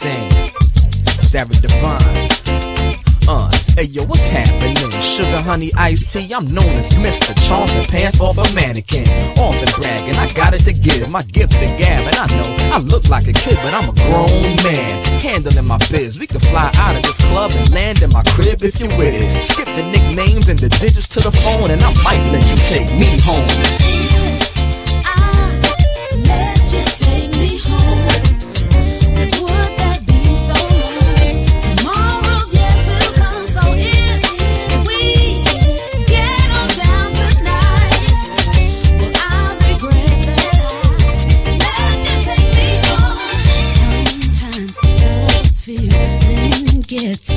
sing. Sarah Divine. Hey yo, what's happening? Sugar, honey, iced tea, I'm known as Mr. Charming Pants off a mannequin. Often bragging, I got it to give, my gift to gab. And I know I look like a kid, but I'm a grown man, handling my biz. We can fly out of this club and land in my crib if you with it. Skip the nicknames and the digits to the phone, and I might let you take me home. I'll let you take me home. Would that be so wrong? Tomorrow's yet to come, so if we get on down tonight, well, I'll regret that I let you take me home. Sometimes the feeling gets